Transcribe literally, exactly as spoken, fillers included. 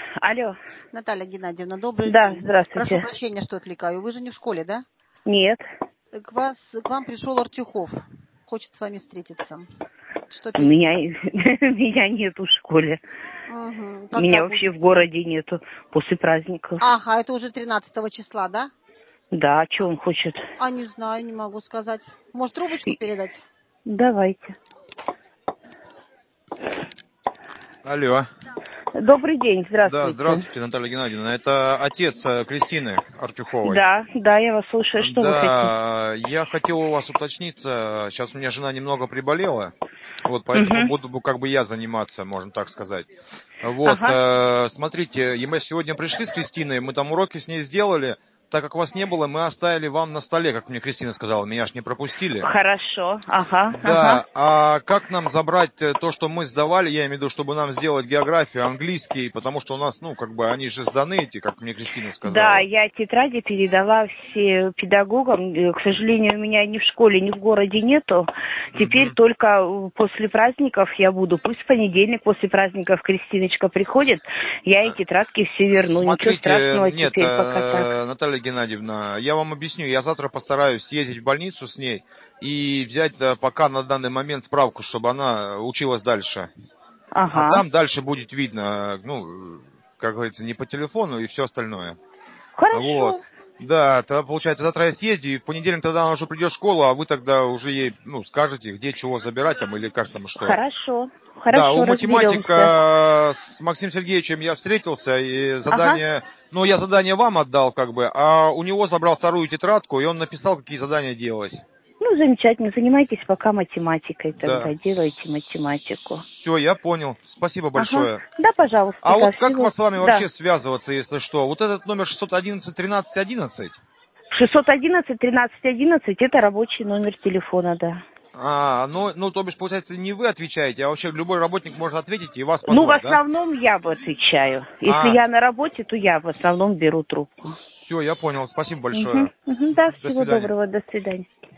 Алло. Наталья Геннадьевна, добрый Да, день. здравствуйте. Прошу прощения, что отвлекаю. Вы же не в школе, да? Нет. К, вас, к вам пришел Артюхов. Хочет с вами встретиться. Что Меня, передать? меня нету в школе. Угу. Меня Когда вообще в будете? городе нету после праздников. Ага, это уже тринадцатого числа, да? Да, а что он хочет? А не знаю, не могу сказать. Может, трубочку передать? Давайте. Алло. Добрый день, Да, здравствуйте. здравствуйте, Наталья Геннадьевна. Это отец э, Кристины Артюховой. Да, да, я вас слушаю. Что вы хотите? Да, я хотел у вас уточниться. Сейчас у меня жена немного приболела. Вот, поэтому Угу. буду как бы я заниматься, можно так сказать. Вот, Ага. э, смотрите, и мы сегодня пришли с Кристиной, мы там уроки с ней сделали. Так как вас не было, мы оставили вам на столе, как мне Кристина сказала, меня ж не пропустили. Хорошо, ага, ага. Да, а как нам забрать э, то, что мы сдавали, я имею в виду, чтобы нам сделать географию, английский, потому что у нас, ну, как бы, они же сданы эти, как мне Кристина Да, сказала. я тетради передала все педагогам. Э, К сожалению, у меня ни в школе, ни в городе нету. Теперь Мгм. только э, после праздников я буду. Пусть в понедельник после праздников Кристиночка приходит, я ей тетрадки все верну. Ничего Смотрите, страшного нет, теперь пока э, так. Наталья Геннадьевна, я вам объясню, я завтра постараюсь съездить в больницу с ней и взять э, пока на данный момент справку, чтобы она училась дальше. А Ага. там дальше будет видно, ну, как говорится, не по телефону и все остальное. Вот. Хорошо. Да, тогда, получается, завтра я съезди, и в понедельник тогда она уже придет в школу, а вы тогда уже ей, ну, скажете, где чего забирать там, или как там что. Хорошо. Да, у Хорошо, разберемся. математика с Максимом Сергеевичем я встретился, и Ага. задание, ну, я задание вам отдал, как бы, а у него забрал вторую тетрадку, и он написал, какие задания делать. Ну, замечательно. Занимайтесь пока математикой Да. тогда. Делайте математику. Все, я понял. Спасибо Ага. большое. Да, пожалуйста, А да, вот как всего. вас с вами Да. вообще связываться, если что? Вот этот номер шестьсот одиннадцать тринадцать одиннадцать? шестьсот одиннадцать тринадцать одиннадцать это рабочий номер телефона, да. А, ну, ну, то бишь, получается, не вы отвечаете, а вообще любой работник может ответить и вас Ну, в позвать, да? основном я бы отвечаю. Если А, я на работе, то я в основном беру трубку. все, я понял. Спасибо Угу, большое. угу, да, До всего свидания. доброго, до свидания.